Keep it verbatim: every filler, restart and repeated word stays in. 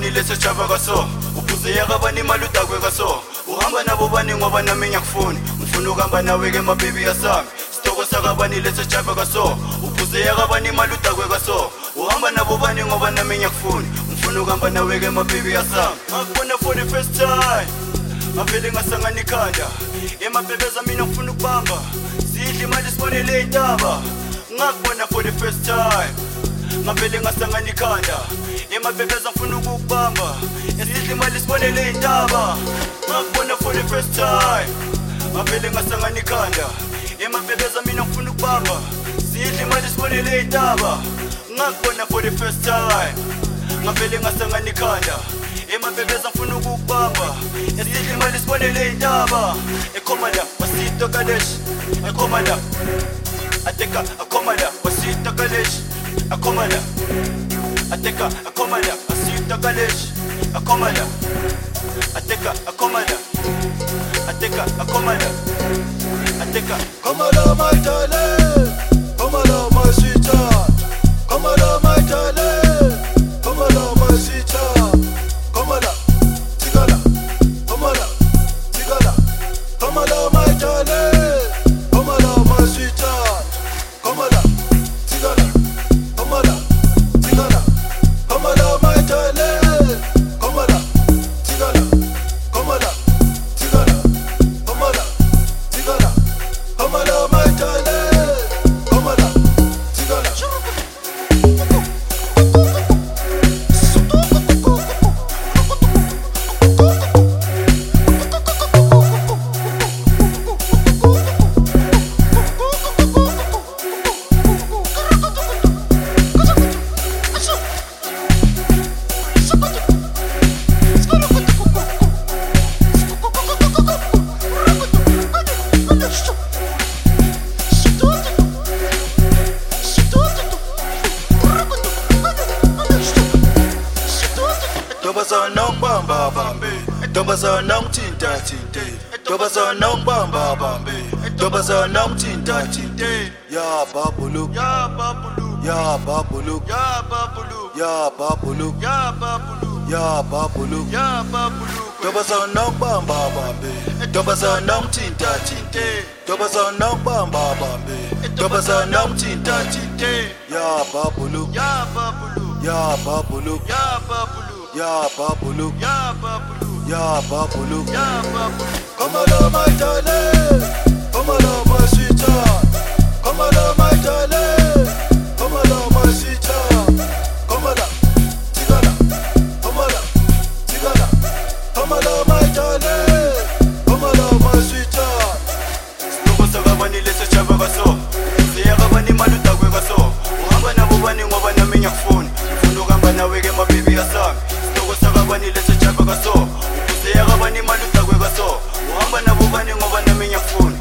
bani lethe chaba kaso ubuze yakabani maluda kwe kaso uhamba nabo bani ngoba nami ngiyakufuna ngifuna ukuhamba nawe ke mababy yasami sitoko sakabani lethe chaba kaso ubuze yakabani maluda kwe kaso uhamba nabo bani ngoba nami ngiyakufuna ngifuna ukuhamba nawe ke mababy yasami ngakubona for the first time ngavele ngasangana ikhanda emabhebeza mina ngifuna ukubamba sidle imali sibonele intaba ngakubona for the first time ngavele ngasangana ikhanda emabhebeza ngifuna ukukubamba sidle imali sibonele intaba ngakubona for the first time ngavele ngasangana ikhanda emabhebeza mina ngifuna ukubamba sidle imali sibonele intaba ngakubona for the first time ngavele ngasangana ikhanda emabhebeza ngifuna ukukubamba sidle imali sibonele intaba ekhomanda wasito kalesh ekhomanda ateka akhomanda wasito kalesh akhomanda ateka akhomanda wasito kalesh akhomanda ateka akhomanda ateka akhomanda ateka Komala my darling, Komala my sweetheart, Komala my darling, Komala my sweetheart, Komala, Tigala, Komala, Tigala, Komala my darling, Komala my sweetheart, Komala, Tigala, Komala, Tigala, Komala my darling, Komala, Tigala, Komala, Tigala, Komala, Tigala, Komala my darling, Komala, Tigala. Doba sana bamba bambe, doba sana tinta tinte, doba sana bamba bambe, doba sana tinta tinte. Ya babulu, ya babulu ya babulu, ya babulu ya babulu, ya babulu ya babulu. ya babulu Doba sana bamba bambe, doba sana tinta tinte, doba sana bamba bambe, doba sana tinta tinte. Ya babulu, ya babulu ya babulu, ya babulu ya babulu, ya babulu ya babulu. ya babulu Komala my darling, Komala my sweetheart, Komala my darling, Komala my sweetheart, Komala, Tigala, Komala, Tigala, Komala my darling, Komala my sweetheart. sitoko sakabani lethe chaba kaso siyakabani maluda kwe kaso uhamba nabo bani ngoba nami ngiyakufuna ngifuna ukuhamba nawe ke mababy yasami sitoko sakabani lethe chaba kaso siyakabani maluda kwe kaso uhamba nabo bani ngoba nami ngiyakufuna